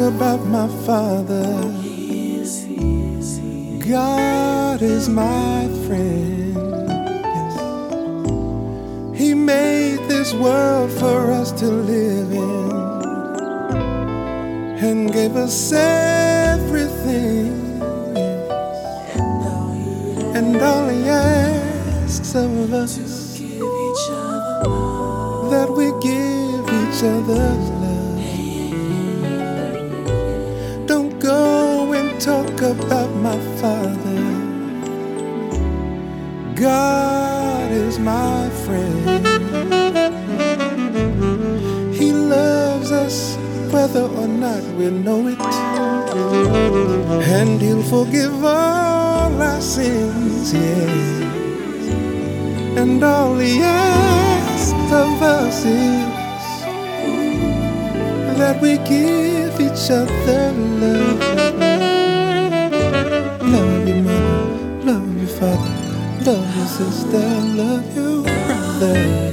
about my Father. God is my friend. Yes. He made this world for us to live in and gave us everything. And all He asks of us that we give each other love. Don't go and talk about my Father. God is my friend. He loves us whether or not we know it, and He'll forgive all our sins, yes. And all He asks of us is that we give each other love. Love you, mother, love you, father, love you, sister, love you, brother.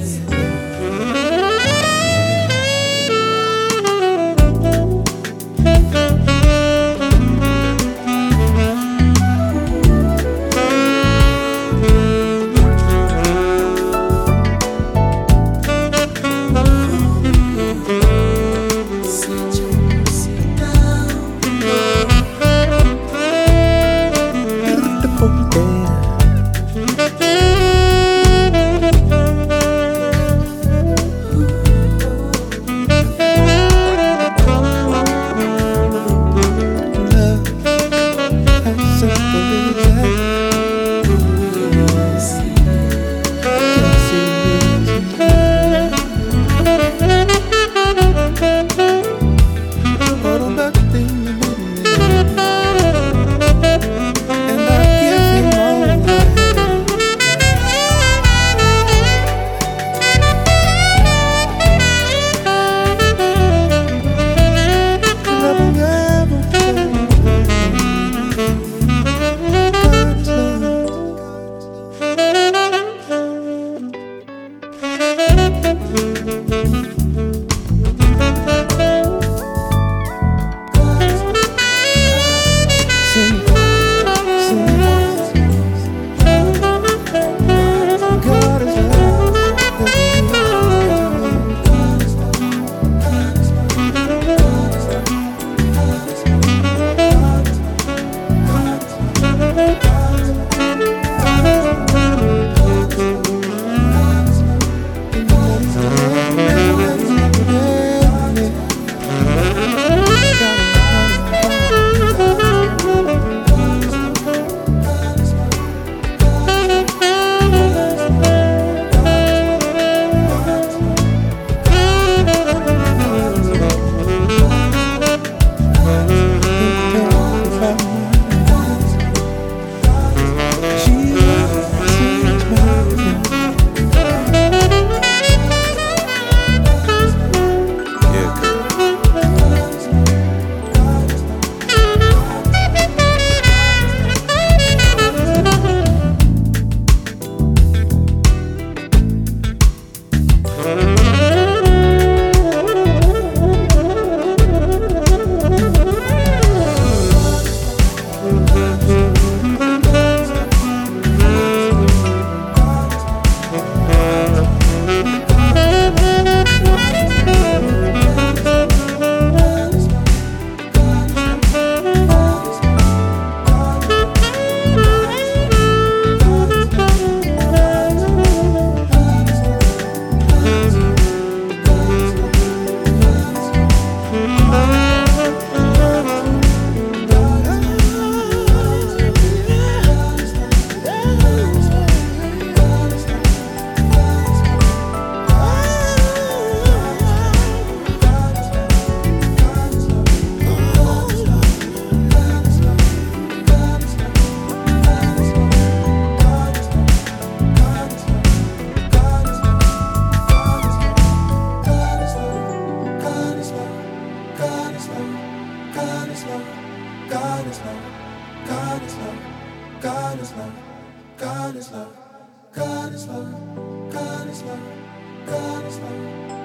God is love. God is love. God is love. God is love. God is love.